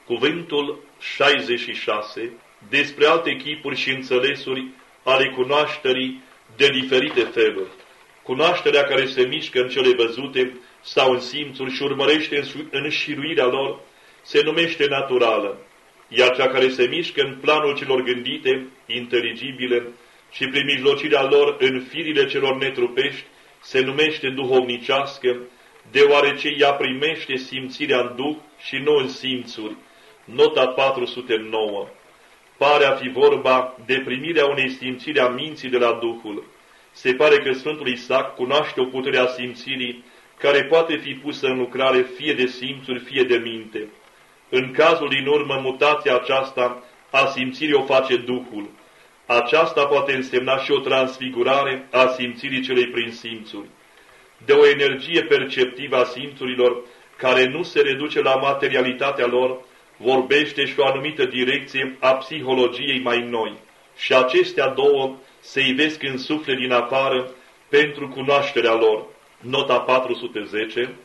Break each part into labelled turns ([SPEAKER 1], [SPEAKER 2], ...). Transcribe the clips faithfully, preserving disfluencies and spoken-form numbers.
[SPEAKER 1] Cuvântul șaizeci și șase, despre alte chipuri și înțelesuri ale cunoașterii de diferite feluri. Cunoașterea care se mișcă în cele văzute sau în simțuri și urmărește înșiruirea lor se numește naturală, iar cea care se mișcă în planul celor gândite, inteligibile și prin mijlocirea lor în firile celor netrupești se numește duhovnicească, deoarece ea primește simțirea în duh și nu în simțuri. Nota patru sute nouă. Pare a fi vorba de primirea unei simțiri a minții de la Duhul. Se pare că Sfântul Isaac cunoaște o putere a simțirii care poate fi pusă în lucrare fie de simțuri, fie de minte. În cazul din urmă, mutația aceasta a simțirii o face Duhul. Aceasta poate însemna și o transfigurare a simțirii celei prin simțuri. De o energie perceptivă a simțurilor, care nu se reduce la materialitatea lor, vorbește și o anumită direcție a psihologiei mai noi. Și acestea două se ivesc în suflet din afară pentru cunoașterea lor. Nota patru sute zece.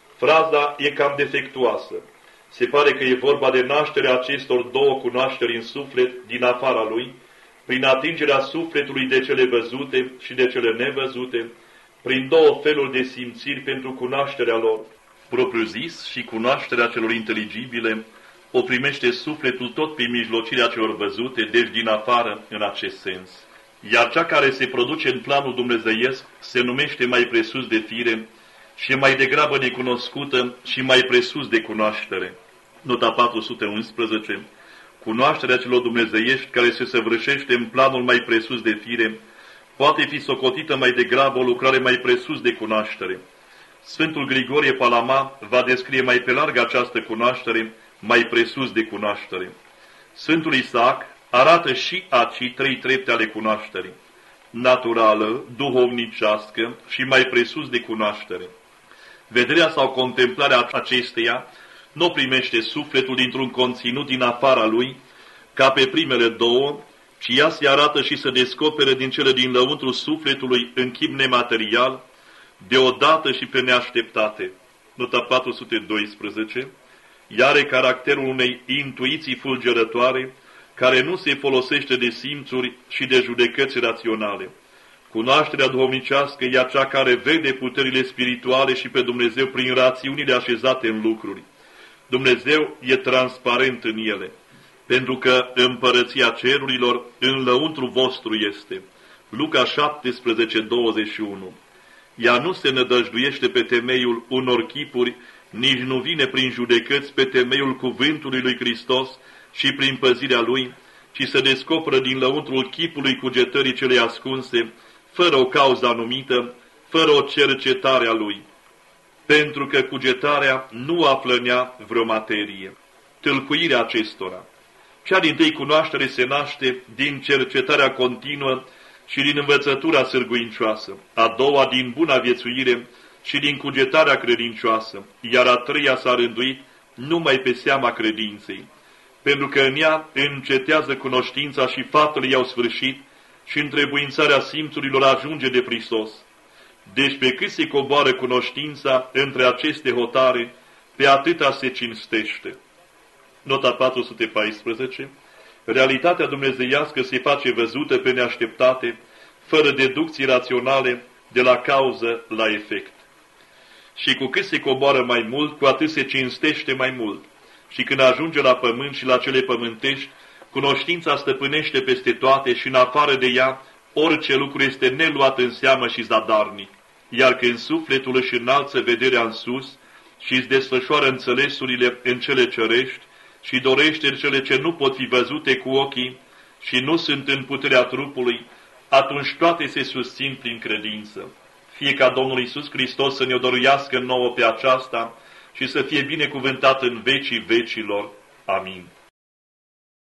[SPEAKER 1] Fraza e cam defectuoasă. Se pare că e vorba de nașterea acestor două cunoașteri în suflet din afara lui, prin atingerea sufletului de cele văzute și de cele nevăzute, prin două feluri de simțiri pentru cunoașterea lor. Propriu zis, și cunoașterea celor inteligibile o primește sufletul tot prin mijlocirea celor văzute, deci din afară în acest sens. Iar cea care se produce în planul dumnezeiesc se numește mai presus de fire și mai degrabă necunoscută și mai presus de cunoaștere. Nota patru sute unsprezece. Cunoașterea celor dumnezeiești care se săvârșește în planul mai presus de fire poate fi socotită mai degrabă o lucrare mai presus de cunoaștere. Sfântul Grigorie Palama va descrie mai pe larg această cunoaștere, mai presus de cunoaștere. Sfântul Isaac arată și aici trei trepte ale cunoașterii: naturală, duhovnicească și mai presus de cunoaștere. Vederea sau contemplarea acesteia nu primește sufletul dintr-un conținut din afara lui, ca pe primele două, ci ea se arată și se descopere din cele din lăuntru sufletului în chip nematerial, deodată și pe neașteptate. Nota patru sute doisprezece. Ea are caracterul unei intuiții fulgerătoare, care nu se folosește de simțuri și de judecăți raționale. Cunoașterea duhovnicească e cea care vede puterile spirituale și pe Dumnezeu prin rațiunile așezate în lucruri. Dumnezeu e transparent în ele, pentru că împărăția cerurilor în lăuntru vostru este. Luca șaptesprezece douăzeci și unu. Ea nu se nădăjduiește pe temeiul unor chipuri, nici nu vine prin judecăți pe temeiul cuvântului lui Hristos și prin păzirea lui, ci se descoperă din lăuntrul chipului cugetării celei ascunse, fără o cauză anumită, fără o cercetare a lui. Pentru că cugetarea nu află în ea vreo materie. Tâlcuirea acestora. Cea dintâi cunoaștere se naște din cercetarea continuă și din învățătura sârguincioasă, a doua din buna viețuire și din cugetarea credincioasă, iar a treia s-a rânduit numai pe seama credinței, pentru că în ea încetează cunoștința și faptele i-au sfârșit și întrebuințarea simțurilor ajunge de prisos. Deci pe cât se coboară cunoștința între aceste hotare, pe atâta se cinstește. Nota patru sute paisprezece. Realitatea dumnezeiască se face văzută pe neașteptate, fără deducții raționale, de la cauză la efect. Și cu cât se coboară mai mult, cu atât se cinstește mai mult. Și când ajunge la pământ și la cele pământești, cunoștința stăpânește peste toate și în afară de ea, orice lucru este neluat în seamă și zadarnic. Iar când sufletul își înalță vederea în sus și îți desfășoară înțelesurile în cele cerești și dorește în cele ce nu pot fi văzute cu ochii și nu sunt în puterea trupului, atunci toate se susțin prin credință. Fie ca Domnul Iisus Hristos să ne-o dăruiască nouă pe aceasta și să fie binecuvântat în vecii vecilor. Amin.